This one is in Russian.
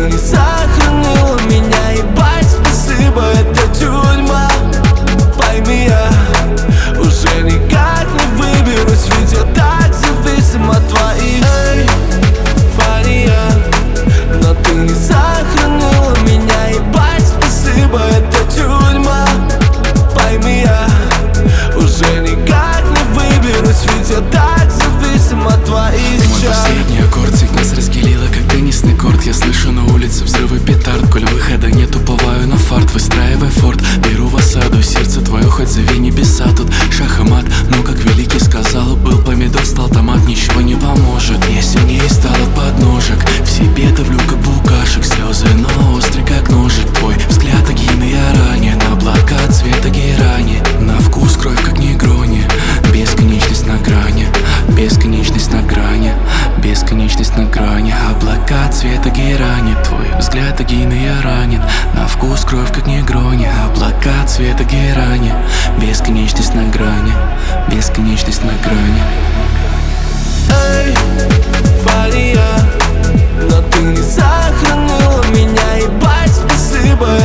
не сохранила меня, ебать, спасибо, это тюрьма. Пойми, я уже никак не выберусь, ведь я так зависим от твоих Фания. Но ты не сохранила меня, ебать, спасибо, это тюрьма. Пойми, я уже никак не выберусь, ведь я так зависим от твоих Мой последний аккорд всех нас разделила, как теннисный корт. Я слышу на улице взрывы петард. Коль выхода нет, уповаю на фарт, выстраивая форт. Беру в осаду сердце твое, хоть зови небеса. Тут шах и мат, но как великий сказал, был помидор, стал томат, ничего не поможет. Я сильнее стала подножек, в себе давлю как букашек. Слезы, но острый как ножик. Твой взгляд огин, я ранен. Облака цвета герани, на вкус кровь как негрони. Бесконечность на грани, бесконечность на грани, бесконечность на грани. Облака цвета герани, твой взгляд огин, я ранен. На вкус кровь как негрони. Облака цвета герани, бесконечность на грани, бесконечность на грани. Эй, Фания, но ты не сохранила меня, ебать, спасибо,